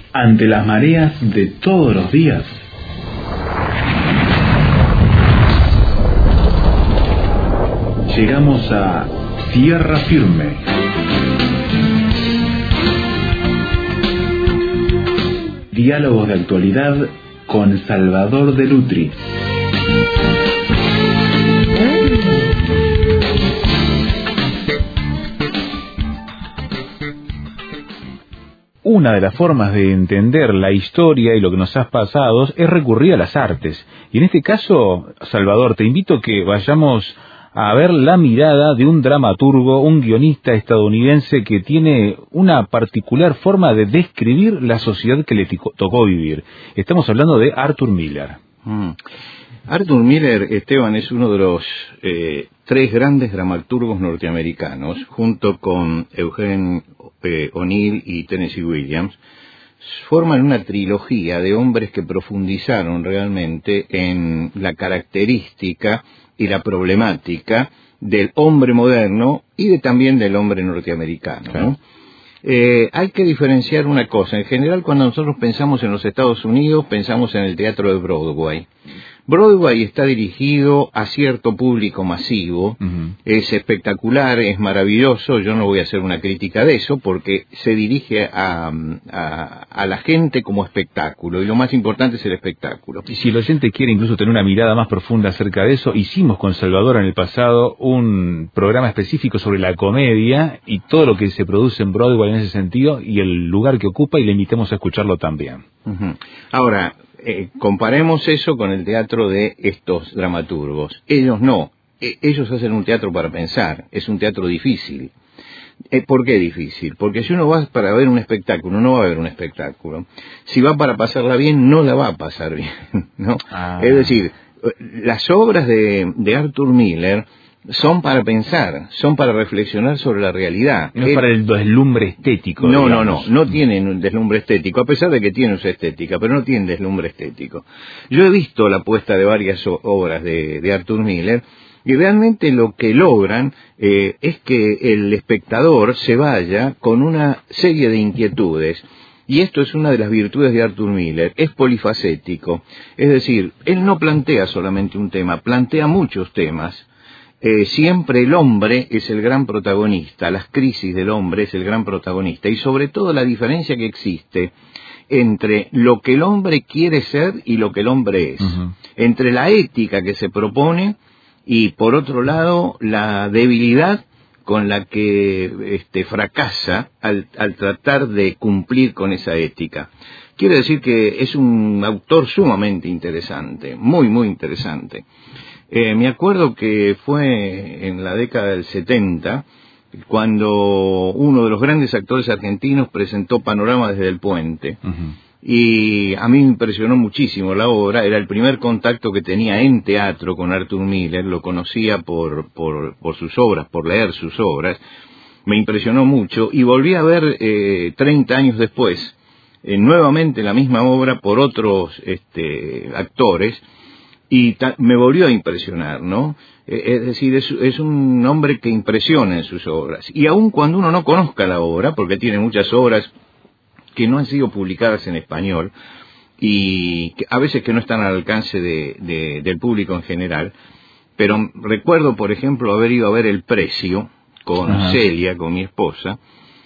ante las mareas de todos los días. Llegamos a Tierra Firme. Diálogos de actualidad con Salvador de Lutri. Una de las formas de entender la historia y lo que nos ha pasado es recurrir a las artes. Y en este caso, Salvador, te invito a que vayamos a ver la mirada de un dramaturgo, un guionista estadounidense que tiene una particular forma de describir la sociedad que le tocó vivir. Estamos hablando de Arthur Miller. Arthur Miller, Esteban, es uno de los tres grandes dramaturgos norteamericanos, junto con Eugene O'Neill y Tennessee Williams. Forman una trilogía de hombres que profundizaron realmente en la característica y la problemática del hombre moderno y también del hombre norteamericano, ¿no? Hay que diferenciar una cosa. En general, cuando nosotros pensamos en los Estados Unidos, pensamos en el teatro de Broadway. Broadway está dirigido a cierto público masivo, es espectacular, es maravilloso, yo no voy a hacer una crítica de eso, porque se dirige a la gente como espectáculo, y lo más importante es el espectáculo. Y si el oyente quiere incluso tener una mirada más profunda acerca de eso, hicimos con Salvador en el pasado un programa específico sobre la comedia y todo lo que se produce en Broadway en ese sentido, y el lugar que ocupa, y le invitamos a escucharlo también. Ahora, comparemos eso con el teatro de estos dramaturgos. Ellos no, ellos hacen un teatro para pensar, es un teatro difícil. ¿Por qué difícil? Porque si uno va para ver un espectáculo, no va a ver un espectáculo. Si va para pasarla bien, no la va a pasar bien, ¿no? Es decir, las obras de Arthur Miller son para pensar, son para reflexionar sobre la realidad. No es para el deslumbre estético. No tienen un deslumbre estético, a pesar de que tienen su estética, pero no tienen deslumbre estético. Yo he visto la puesta de varias obras de Arthur Miller, y realmente lo que logran es que el espectador se vaya con una serie de inquietudes. Y esto es una de las virtudes de Arthur Miller, es polifacético. Es decir, él no plantea solamente un tema, plantea muchos temas. Siempre el hombre es el gran protagonista, las crisis del hombre es el gran protagonista, y sobre todo la diferencia que existe entre lo que el hombre quiere ser y lo que el hombre es, entre la ética que se propone y, por otro lado, la debilidad con la que fracasa al tratar de cumplir con esa ética. Quiero decir que es un autor sumamente interesante, muy, muy interesante. Me acuerdo que fue en la década del 70, cuando uno de los grandes actores argentinos presentó Panorama desde el Puente. Y a mí me impresionó muchísimo la obra, era el primer contacto que tenía en teatro con Arthur Miller, lo conocía por sus obras, por leer sus obras, me impresionó mucho, y volví a ver 30 años después, nuevamente la misma obra por otros actores, y me volvió a impresionar, ¿no? Es decir, es un hombre que impresiona en sus obras. Y aun cuando uno no conozca la obra, porque tiene muchas obras que no han sido publicadas en español, y que a veces que no están al alcance del público en general, pero recuerdo, por ejemplo, haber ido a ver El Precio con Celia, con mi esposa,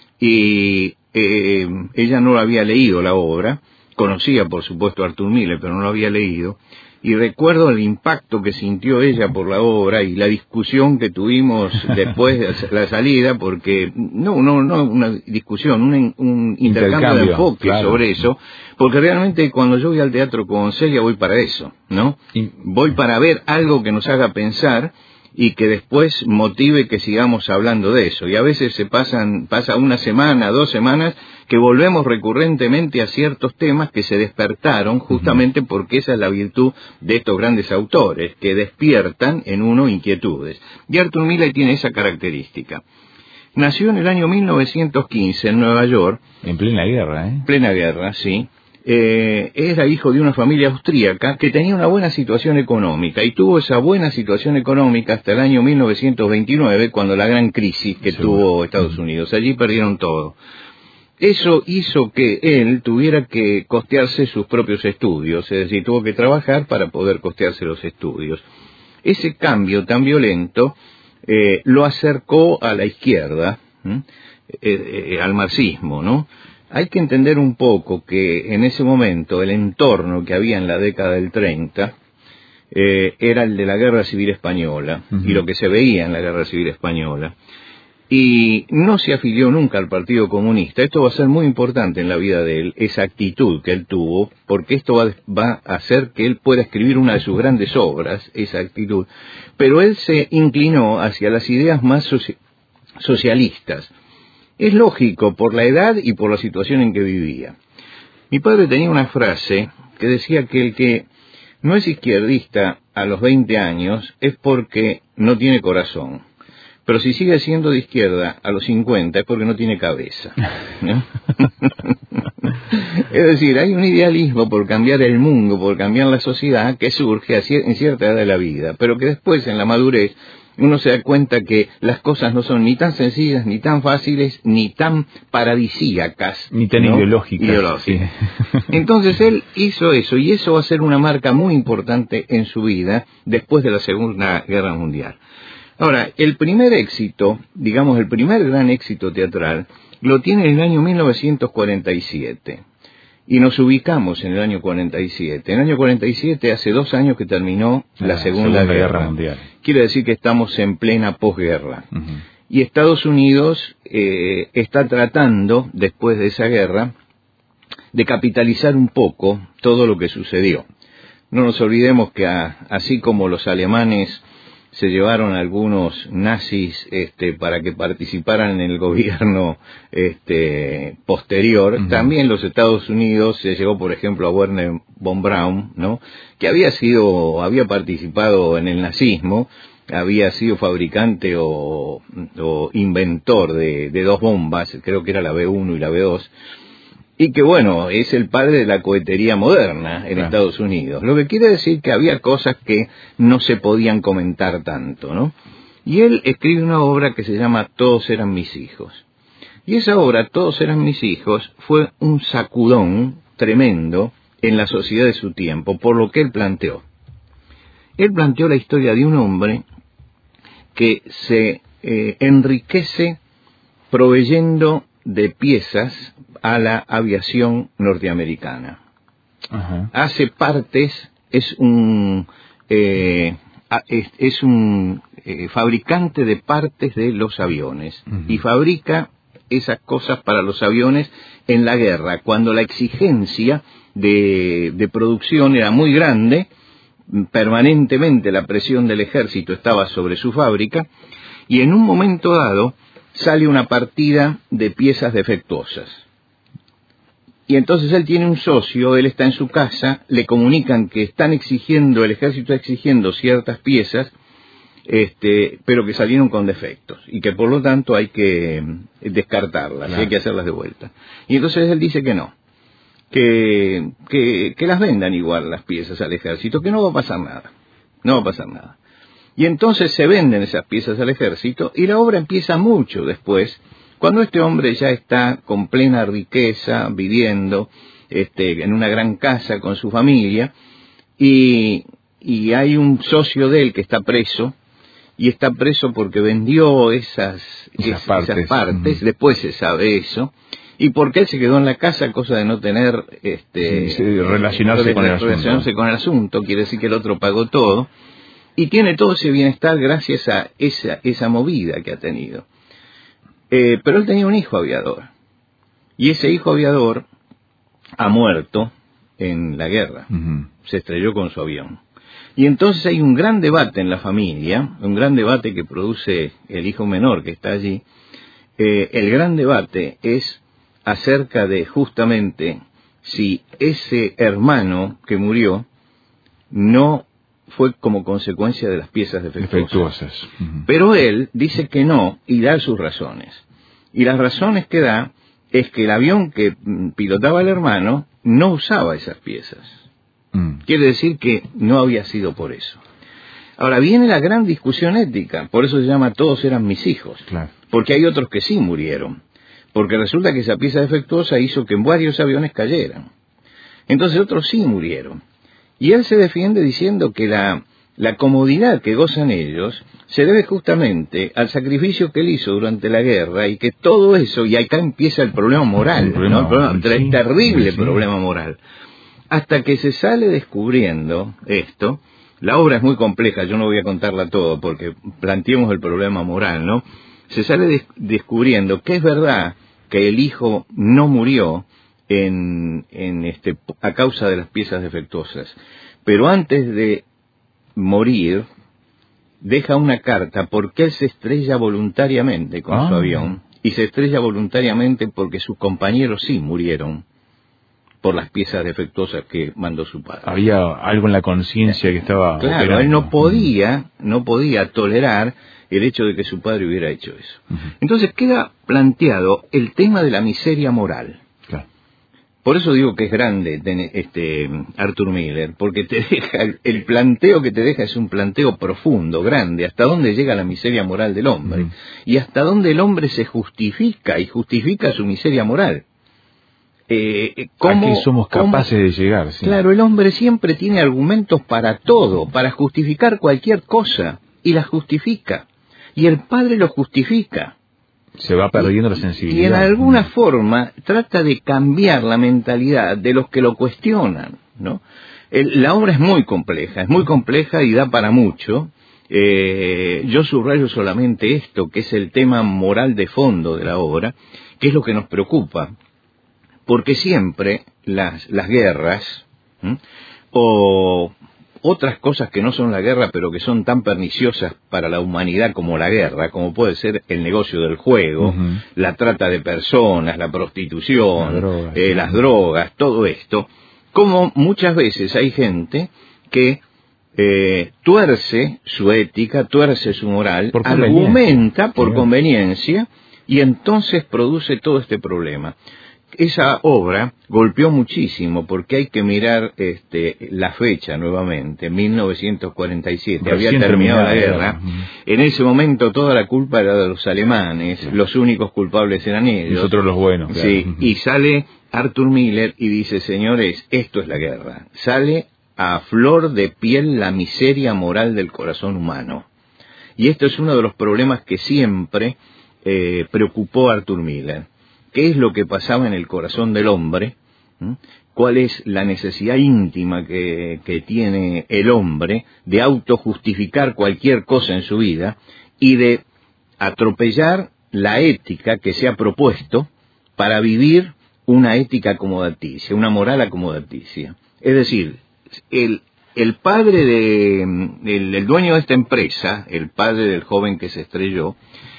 y ella no había leído la obra, conocía por supuesto a Arthur Miller, pero no lo había leído, y recuerdo el impacto que sintió ella por la obra y la discusión que tuvimos después de la salida, porque no una discusión, un intercambio de enfoque sobre eso, porque realmente cuando yo voy al teatro con Celia voy para eso, ¿no? Voy para ver algo que nos haga pensar y que después motive que sigamos hablando de eso. Y a veces pasa una semana, 2 semanas, que volvemos recurrentemente a ciertos temas que se despertaron justamente porque esa es la virtud de estos grandes autores, que despiertan en uno inquietudes. Y Arthur Miller tiene esa característica. Nació en el año 1915 en Nueva York. En plena guerra, ¿eh? Plena guerra, sí. Era hijo de una familia austríaca que tenía una buena situación económica, y tuvo esa buena situación económica hasta el año 1929, cuando la gran crisis que tuvo Estados Unidos. Allí perdieron todo. eso hizo que él tuviera que costearse sus propios estudios, es decir, tuvo que trabajar para poder costearse los estudios. Ese cambio tan violento lo acercó a la izquierda, al marxismo, ¿no? Hay que entender un poco que en ese momento el entorno que había en la década del 30 era el de la Guerra Civil Española, y lo que se veía en la Guerra Civil Española. Y no se afilió nunca al Partido Comunista. Esto va a ser muy importante en la vida de él, esa actitud que él tuvo, porque esto va a hacer que él pueda escribir una de sus grandes obras, esa actitud. Pero él se inclinó hacia las ideas más socialistas. Es lógico, por la edad y por la situación en que vivía. Mi padre tenía una frase que decía que el que no es izquierdista a los 20 años es porque no tiene corazón. Pero si sigue siendo de izquierda a los 50 es porque no tiene cabeza, ¿no? Es decir, hay un idealismo por cambiar el mundo, por cambiar la sociedad, que surge en cierta edad de la vida, pero que después, en la madurez, uno se da cuenta que las cosas no son ni tan sencillas, ni tan fáciles, ni tan paradisíacas. Ni tan, ¿no?, ideológicas. Sí. Entonces él hizo eso, y eso va a ser una marca muy importante en su vida después de la Segunda Guerra Mundial. Ahora, el primer éxito, digamos el primer gran éxito teatral, lo tiene en el año 1947. Y nos ubicamos en el año 47. En el año 47, hace 2 años que terminó la Segunda Guerra Mundial. Quiere decir que estamos en plena posguerra. Y Estados Unidos está tratando, después de esa guerra, de capitalizar un poco todo lo que sucedió. No nos olvidemos que así como los alemanes se llevaron a algunos nazis para que participaran en el gobierno posterior, también los Estados Unidos se llevó, por ejemplo, a Wernher von Braun, ¿no?, que había participado en el nazismo, había sido fabricante o inventor de 2 bombas, creo que era la B1 y la B2, y que, bueno, es el padre de la cohetería moderna en Estados Unidos. Lo que quiere decir que había cosas que no se podían comentar tanto, ¿no? Y él escribe una obra que se llama Todos eran mis hijos. Y esa obra, Todos eran mis hijos, fue un sacudón tremendo en la sociedad de su tiempo, por lo que él planteó. Él planteó la historia de un hombre que se enriquece proveyendo de piezas a la aviación norteamericana. Hace partes, es un fabricante de partes de los aviones, y fabrica esas cosas para los aviones en la guerra, cuando la exigencia de producción era muy grande, permanentemente la presión del ejército estaba sobre su fábrica, y en un momento dado sale una partida de piezas defectuosas. Y entonces él tiene un socio, él está en su casa, le comunican que el ejército está exigiendo ciertas piezas, pero que salieron con defectos, y que por lo tanto hay que descartarlas, hay que hacerlas de vuelta. Y entonces él dice que no, que las vendan igual las piezas al ejército, que no va a pasar nada. Y entonces se venden esas piezas al ejército, y la obra empieza mucho después, cuando este hombre ya está con plena riqueza, viviendo en una gran casa con su familia, y hay un socio de él que está preso, y está preso porque vendió esas partes, después se sabe eso, y porque él se quedó en la casa, cosa de no tener relacionarse con el asunto, quiere decir que el otro pagó todo, y tiene todo ese bienestar gracias a esa movida que ha tenido. Pero él tenía un hijo aviador, y ese hijo aviador ha muerto en la guerra, se estrelló con su avión. Y entonces hay un gran debate en la familia, un gran debate que produce el hijo menor que está allí. El gran debate es acerca de justamente si ese hermano que murió no fue como consecuencia de las piezas defectuosas. Pero él dice que no, y da sus razones. Y las razones que da es que el avión que pilotaba el hermano no usaba esas piezas. Quiere decir que no había sido por eso. Ahora viene la gran discusión ética, por eso se llama Todos eran mis hijos, porque hay otros que sí murieron. porque resulta que esa pieza defectuosa hizo que varios aviones cayeran. Entonces otros sí murieron. Y él se defiende diciendo que la comodidad que gozan ellos se debe justamente al sacrificio que él hizo durante la guerra, y que todo eso, y acá empieza el problema moral, el terrible problema moral. Hasta que se sale descubriendo esto, la obra es muy compleja, yo no voy a contarla todo porque planteemos el problema moral, ¿no? Se sale descubriendo que es verdad que el hijo no murió a causa de las piezas defectuosas, pero antes de morir deja una carta porque él se estrella voluntariamente con su avión, y se estrella voluntariamente porque sus compañeros sí murieron por las piezas defectuosas que mandó su padre. Había algo en la conciencia que estaba claro, él no podía tolerar el hecho de que su padre hubiera hecho eso. Entonces queda planteado el tema de la miseria moral. Claro. Por eso digo que es grande Arthur Miller, porque te deja el planteo que te deja es un planteo profundo, grande, hasta dónde llega la miseria moral del hombre, y hasta dónde el hombre se justifica y justifica su miseria moral. ¿A qué somos capaces de llegar? Sí. Claro, el hombre siempre tiene argumentos para todo, para justificar cualquier cosa, y la justifica, y el padre lo justifica. Se va perdiendo la sensibilidad. Y en alguna forma trata de cambiar la mentalidad de los que lo cuestionan, ¿no? La obra es muy compleja y da para mucho. Yo subrayo solamente esto, que es el tema moral de fondo de la obra, que es lo que nos preocupa, porque siempre las guerras, o otras cosas que no son la guerra, pero que son tan perniciosas para la humanidad como la guerra, como puede ser el negocio del juego, la trata de personas, la prostitución, las drogas, todo esto, como muchas veces hay gente que tuerce su ética, tuerce su moral, argumenta por conveniencia, y entonces produce todo este problema. Esa obra golpeó muchísimo, porque hay que mirar la fecha nuevamente, 1947, había terminado la guerra. En ese momento toda la culpa era de los alemanes, los únicos culpables eran ellos. Nosotros los buenos. Claro. Sí, y sale Arthur Miller y dice, señores, esto es la guerra. Sale a flor de piel la miseria moral del corazón humano. Y esto es uno de los problemas que siempre preocupó a Arthur Miller. ¿Qué es lo que pasaba en el corazón del hombre? ¿Cuál es la necesidad íntima que tiene el hombre de autojustificar cualquier cosa en su vida y de atropellar la ética que se ha propuesto para vivir una ética acomodaticia, una moral acomodaticia? Es decir, el padre el dueño de esta empresa, el padre del joven que se estrelló,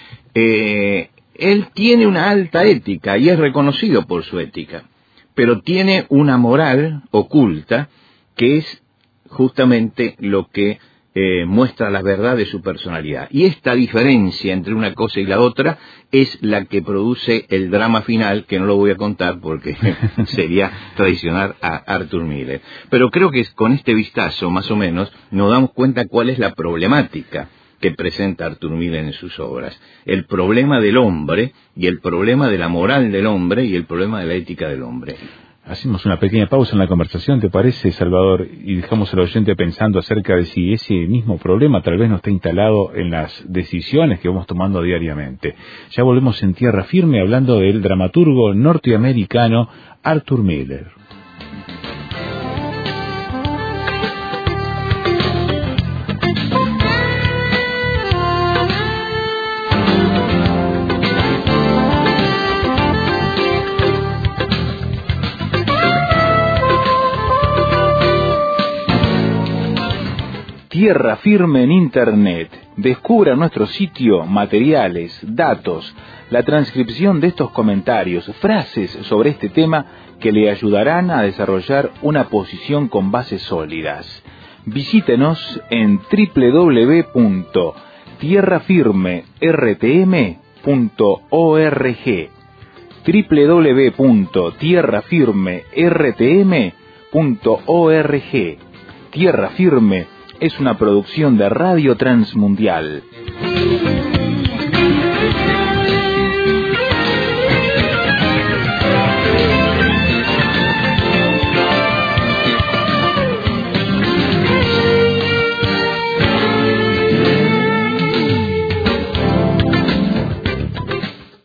él tiene una alta ética y es reconocido por su ética, pero tiene una moral oculta que es justamente lo que muestra la verdad de su personalidad. Y esta diferencia entre una cosa y la otra es la que produce el drama final, que no lo voy a contar porque sería traicionar a Arthur Miller. Pero creo que con este vistazo, más o menos, nos damos cuenta cuál es la problemática que presenta Arthur Miller en sus obras. El problema del hombre, y el problema de la moral del hombre, y el problema de la ética del hombre. Hacemos una pequeña pausa en la conversación, ¿te parece, Salvador? Y dejamos al oyente pensando acerca de si ese mismo problema tal vez no está instalado en las decisiones que vamos tomando diariamente. Ya volvemos en Tierra Firme hablando del dramaturgo norteamericano Arthur Miller. Tierra Firme en Internet. Descubra nuestro sitio, materiales, datos, la transcripción de estos comentarios, frases sobre este tema que le ayudarán a desarrollar una posición con bases sólidas. Visítenos en www.tierrafirmertm.org www.tierrafirmertm.org. Tierra Firme es una producción de Radio Transmundial.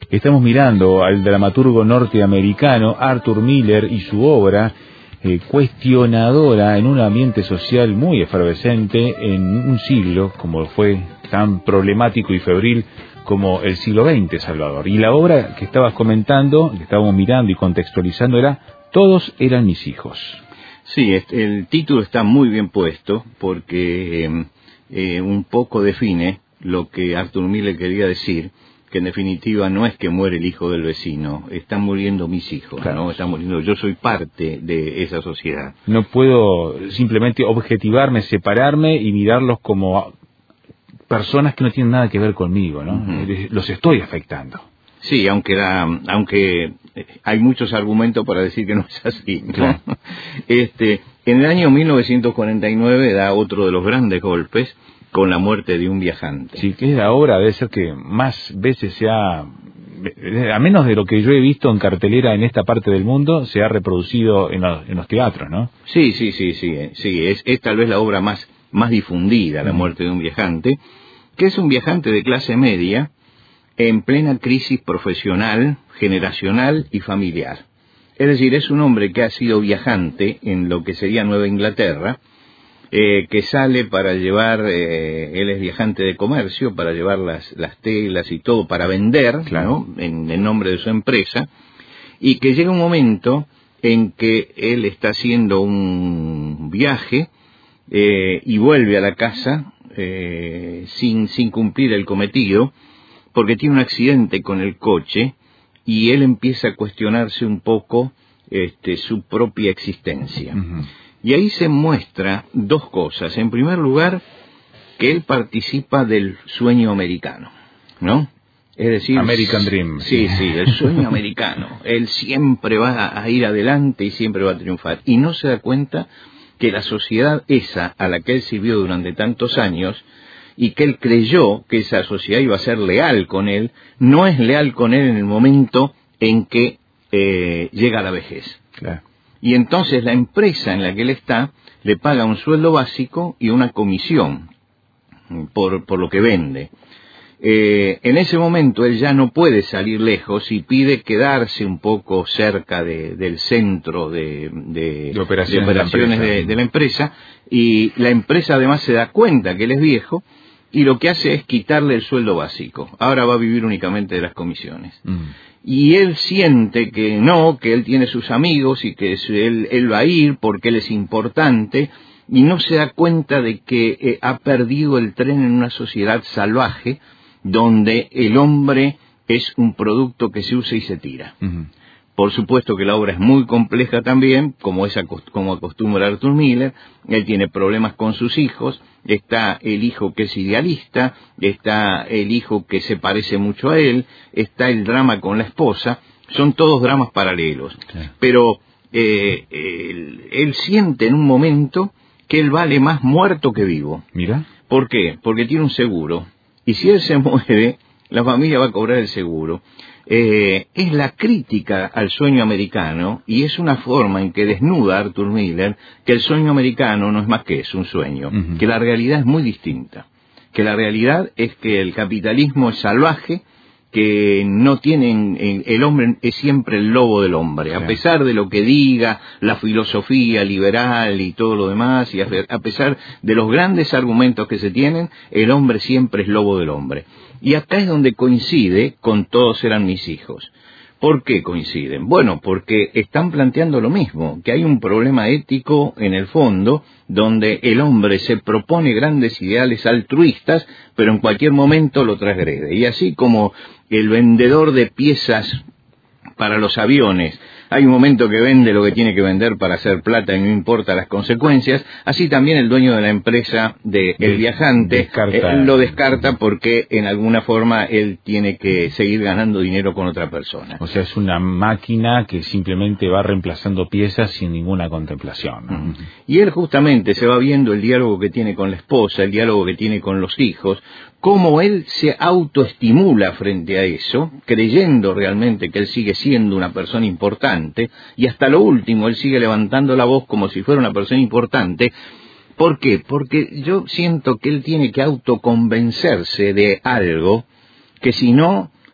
Estamos mirando al dramaturgo norteamericano Arthur Miller y su obra cuestionadora en un ambiente social muy efervescente en un siglo como fue tan problemático y febril como el siglo XX, Salvador. Y la obra que estabas comentando, que estábamos mirando y contextualizando, era Todos eran mis hijos. Sí, el título está muy bien puesto porque un poco define lo que Arthur Miller quería decir, que en definitiva no es que muere el hijo del vecino, están muriendo mis hijos, claro. ¿No? Están muriendo, yo soy parte de esa sociedad. No puedo simplemente objetivarme, separarme y mirarlos como personas que no tienen nada que ver conmigo, ¿no? Los estoy afectando. Sí, aunque hay muchos argumentos para decir que no es así, ¿no? Claro. En el año 1949 da otro de los grandes golpes con la muerte de un viajante. Sí, que es la obra, debe ser que más veces se ha, a menos de lo que yo he visto en cartelera en esta parte del mundo, se ha reproducido en los teatros, ¿no? Sí, es tal vez la obra más difundida, La muerte de un viajante, que es un viajante de clase media en plena crisis profesional, generacional y familiar. Es decir, es un hombre que ha sido viajante en lo que sería Nueva Inglaterra, que sale para llevar, él es viajante de comercio, para llevar las telas y todo para vender, claro, ¿no? En nombre de su empresa, y que llega un momento en que él está haciendo un viaje y vuelve a la casa sin cumplir el cometido, porque tiene un accidente con el coche y él empieza a cuestionarse un poco su propia existencia. Y ahí se muestra dos cosas. En primer lugar, que él participa del sueño americano, ¿no? Es decir, American Dream. Sí, el sueño americano. Él siempre va a ir adelante y siempre va a triunfar. Y no se da cuenta que la sociedad esa a la que él sirvió durante tantos años y que él creyó que esa sociedad iba a ser leal con él, no es leal con él en el momento en que llega a la vejez. Claro. Y entonces la empresa en la que él está le paga un sueldo básico y una comisión por lo que vende. En ese momento él ya no puede salir lejos y pide quedarse un poco cerca del centro de operaciones de la empresa, y la empresa además se da cuenta que él es viejo y lo que hace es quitarle el sueldo básico. Ahora va a vivir únicamente de las comisiones. Y él siente que él tiene sus amigos y que él va a ir porque él es importante, y no se da cuenta de que ha perdido el tren en una sociedad salvaje donde el hombre es un producto que se usa y se tira. Por supuesto que la obra es muy compleja también, como acostumbra Arthur Miller. Él tiene problemas con sus hijos, está el hijo que es idealista, está el hijo que se parece mucho a él, está el drama con la esposa, son todos dramas paralelos. Claro. Pero él siente en un momento que él vale más muerto que vivo. Mira. ¿Por qué? Porque tiene un seguro, y si él se muere, la familia va a cobrar el seguro. Es la crítica al sueño americano, y es una forma en que desnuda Arthur Miller que el sueño americano no es más que eso, un sueño, que la realidad es muy distinta, que la realidad es que el capitalismo es salvaje, que no tienen, el hombre es siempre el lobo del hombre, a pesar de lo que diga la filosofía liberal y todo lo demás, y a pesar de los grandes argumentos que se tienen, el hombre siempre es lobo del hombre. Y acá es donde coincide con Todos eran mis hijos. ¿Por qué coinciden? Bueno, porque están planteando lo mismo, que hay un problema ético en el fondo, donde el hombre se propone grandes ideales altruistas, pero en cualquier momento lo transgrede. Y así como el vendedor de piezas para los aviones, hay un momento que vende lo que tiene que vender para hacer plata y no importa las consecuencias, así también el dueño de la empresa el viajante lo descarta porque en alguna forma él tiene que seguir ganando dinero con otra persona. O sea, es una máquina que simplemente va reemplazando piezas sin ninguna contemplación, ¿no? Y él justamente se va viendo el diálogo que tiene con la esposa, el diálogo que tiene con los hijos, cómo él se autoestimula frente a eso, creyendo realmente que él sigue siendo una persona importante, y hasta lo último él sigue levantando la voz como si fuera una persona importante. ¿Por qué? Porque yo siento que él tiene que autoconvencerse de algo que si no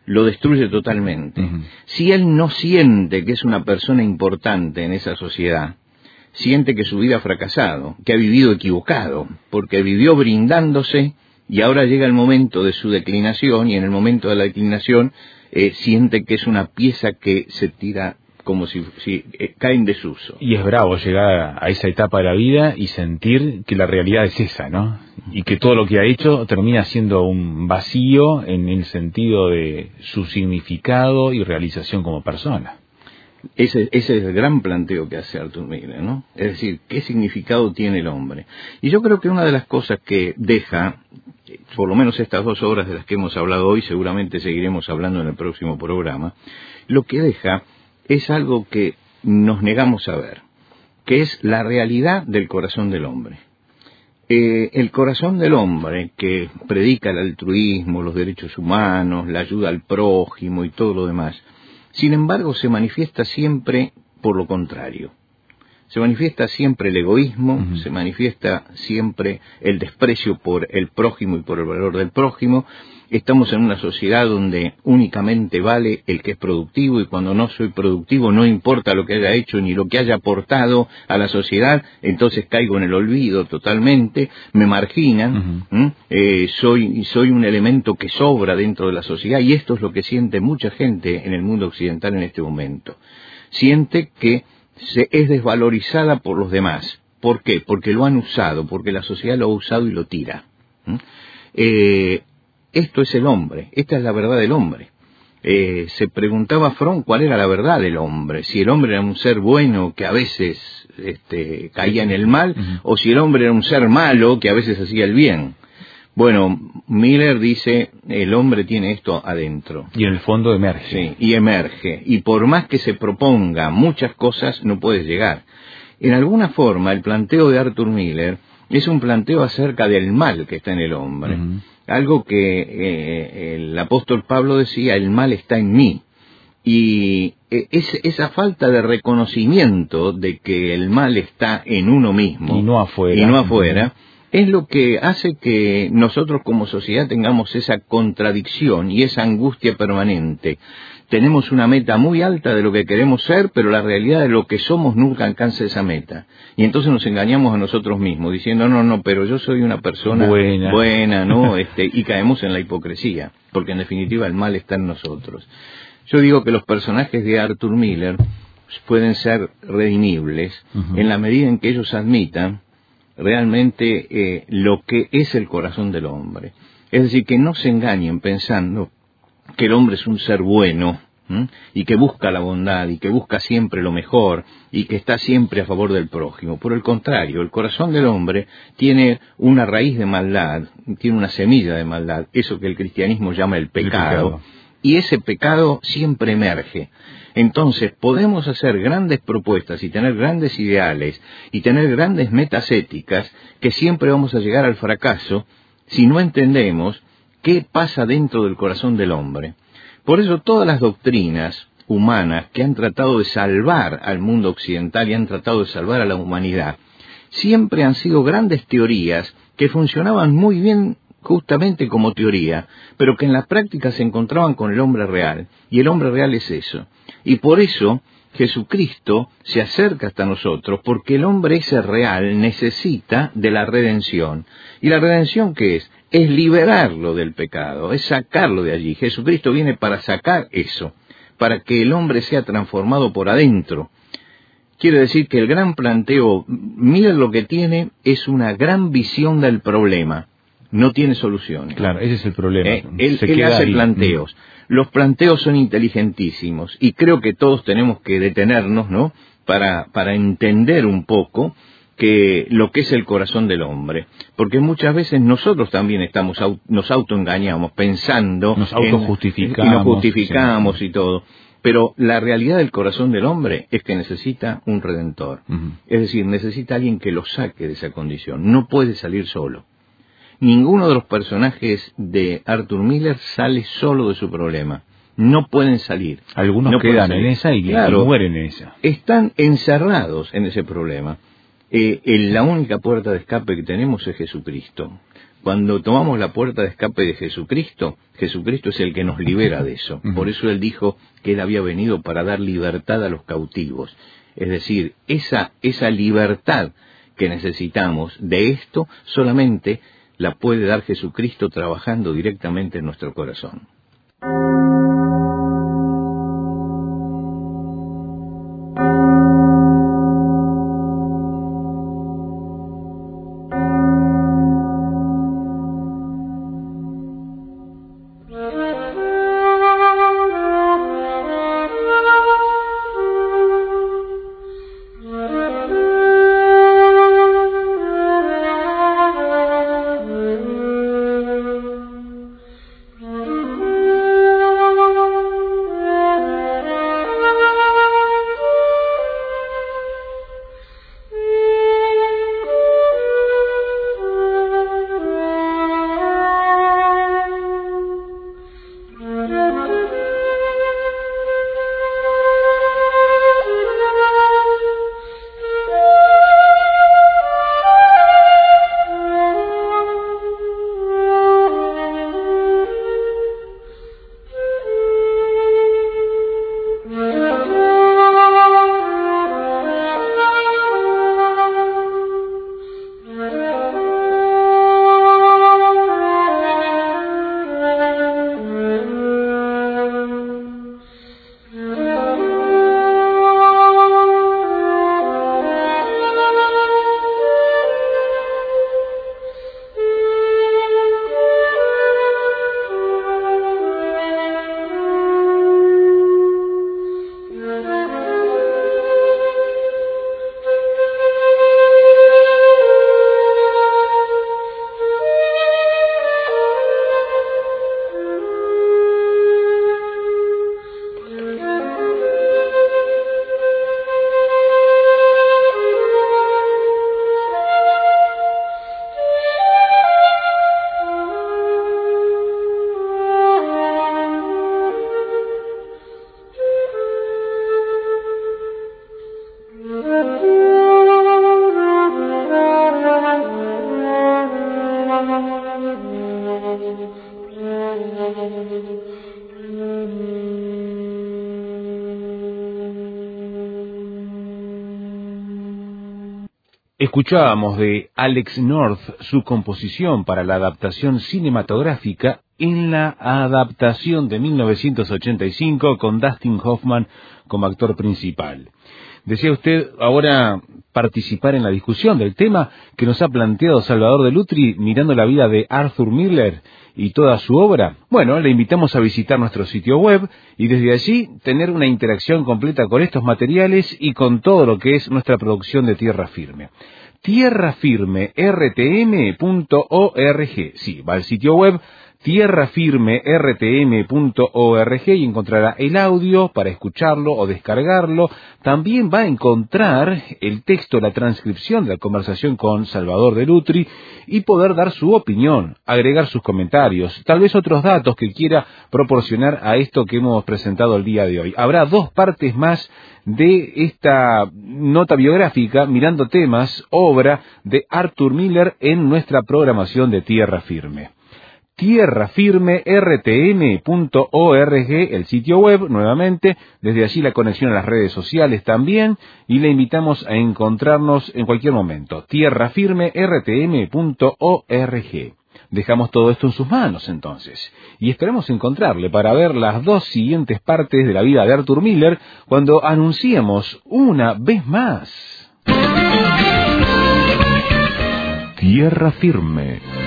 lo destruye totalmente. Si él no siente que es una persona importante en esa sociedad, siente que su vida ha fracasado, que ha vivido equivocado, porque vivió brindándose y ahora llega el momento de su declinación, y en el momento de la declinación siente que es una pieza que se tira como si cae en desuso. Y es bravo llegar a esa etapa de la vida y sentir que la realidad es esa, ¿no? Y que todo lo que ha hecho termina siendo un vacío en el sentido de su significado y realización como persona. Ese es el gran planteo que hace Arthur Miller, ¿no? Es decir, ¿qué significado tiene el hombre? Y yo creo que una de las cosas que deja, por lo menos estas 2 obras de las que hemos hablado hoy, seguramente seguiremos hablando en el próximo programa, lo que deja es algo que nos negamos a ver, que es la realidad del corazón del hombre. El corazón del hombre, que predica el altruismo, los derechos humanos, la ayuda al prójimo y todo lo demás, sin embargo se manifiesta siempre por lo contrario. Se manifiesta siempre el egoísmo, se manifiesta siempre el desprecio por el prójimo y por el valor del prójimo. Estamos en una sociedad donde únicamente vale el que es productivo, y cuando no soy productivo no importa lo que haya hecho ni lo que haya aportado a la sociedad, entonces caigo en el olvido totalmente, me marginan, soy un elemento que sobra dentro de la sociedad, y esto es lo que siente mucha gente en el mundo occidental en este momento. Siente que es desvalorizada por los demás. ¿Por qué? Porque lo han usado, porque la sociedad lo ha usado y lo tira. Esto es el hombre, esta es la verdad del hombre. Se preguntaba Fromm cuál era la verdad del hombre, si el hombre era un ser bueno que a veces caía en el mal, o si el hombre era un ser malo que a veces hacía el bien. Bueno, Miller dice, el hombre tiene esto adentro. Y en el fondo emerge. Sí, y emerge. Y por más que se proponga muchas cosas, no puede llegar. En alguna forma, el planteo de Arthur Miller es un planteo acerca del mal que está en el hombre. Algo que el apóstol Pablo decía, el mal está en mí. Y esa falta de reconocimiento de que el mal está en uno mismo y no afuera, es lo que hace que nosotros como sociedad tengamos esa contradicción y esa angustia permanente. Tenemos una meta muy alta de lo que queremos ser, pero la realidad de lo que somos nunca alcanza esa meta. Y entonces nos engañamos a nosotros mismos, diciendo, no, pero yo soy una persona buena, ¿no? Y caemos en la hipocresía, porque en definitiva el mal está en nosotros. Yo digo que los personajes de Arthur Miller pueden ser redimibles en la medida en que ellos admitan realmente lo que es el corazón del hombre. Es decir, que no se engañen pensando que el hombre es un ser bueno, y que busca la bondad, y que busca siempre lo mejor, y que está siempre a favor del prójimo. Por el contrario, el corazón del hombre tiene una raíz de maldad, tiene una semilla de maldad, eso que el cristianismo llama el pecado. Y ese pecado siempre emerge. Entonces podemos hacer grandes propuestas y tener grandes ideales y tener grandes metas éticas, que siempre vamos a llegar al fracaso si no entendemos qué pasa dentro del corazón del hombre. Por eso todas las doctrinas humanas que han tratado de salvar al mundo occidental y han tratado de salvar a la humanidad, siempre han sido grandes teorías que funcionaban muy bien justamente como teoría, pero que en la práctica se encontraban con el hombre real, y el hombre real es eso. Y por eso Jesucristo se acerca hasta nosotros, porque el hombre ese real necesita de la redención. ¿Y la redención qué es? Es liberarlo del pecado, es sacarlo de allí. Jesucristo viene para sacar eso, para que el hombre sea transformado por adentro. Quiere decir que el gran planteo, mira, lo que tiene es una gran visión del problema. No tiene soluciones. Claro, ese es el problema. Él hace planteos. Los planteos son inteligentísimos, y creo que todos tenemos que detenernos, ¿no?, para entender un poco que lo que es el corazón del hombre. Porque muchas veces nosotros también nos autoengañamos pensando, nos autojustificamos, y nos justificamos, sí, y todo. Pero la realidad del corazón del hombre es que necesita un redentor. Es decir, necesita alguien que lo saque de esa condición. No puede salir solo. Ninguno de los personajes de Arthur Miller sale solo de su problema. No pueden salir. Algunos no quedan en esa y mueren en esa. Están encerrados en ese problema. La única puerta de escape que tenemos es Jesucristo. cuando tomamos la puerta de escape de Jesucristo, Jesucristo es el que nos libera de eso. Por eso Él dijo que Él había venido para dar libertad a los cautivos. Es decir, esa libertad que necesitamos de esto solamente la puede dar Jesucristo trabajando directamente en nuestro corazón. Escuchábamos de Alex North su composición para la adaptación cinematográfica en la adaptación de 1985 con Dustin Hoffman como actor principal. Desea usted ahora participar en la discusión del tema que nos ha planteado Salvador de Lutri mirando la vida de Arthur Miller y toda su obra. Bueno, le invitamos a visitar nuestro sitio web y desde allí tener una interacción completa con estos materiales y con todo lo que es nuestra producción de Tierra Firme. tierrafirmertm.org. Sí, va al sitio web tierrafirmertm.org y encontrará el audio para escucharlo o descargarlo. También va a encontrar el texto, la transcripción de la conversación con Salvador de Lutri y poder dar su opinión, agregar sus comentarios, tal vez otros datos que quiera proporcionar a esto que hemos presentado el día de hoy. Habrá 2 partes más de esta nota biográfica, mirando temas, obra de Arthur Miller en nuestra programación de Tierra Firme. tierrafirmertm.org, el sitio web, nuevamente, desde allí la conexión a las redes sociales también, y le invitamos a encontrarnos en cualquier momento, tierrafirmertm.org. Dejamos todo esto en sus manos, entonces, y esperamos encontrarle para ver las 2 siguientes partes de la vida de Arthur Miller cuando anunciemos una vez más Tierra Firme.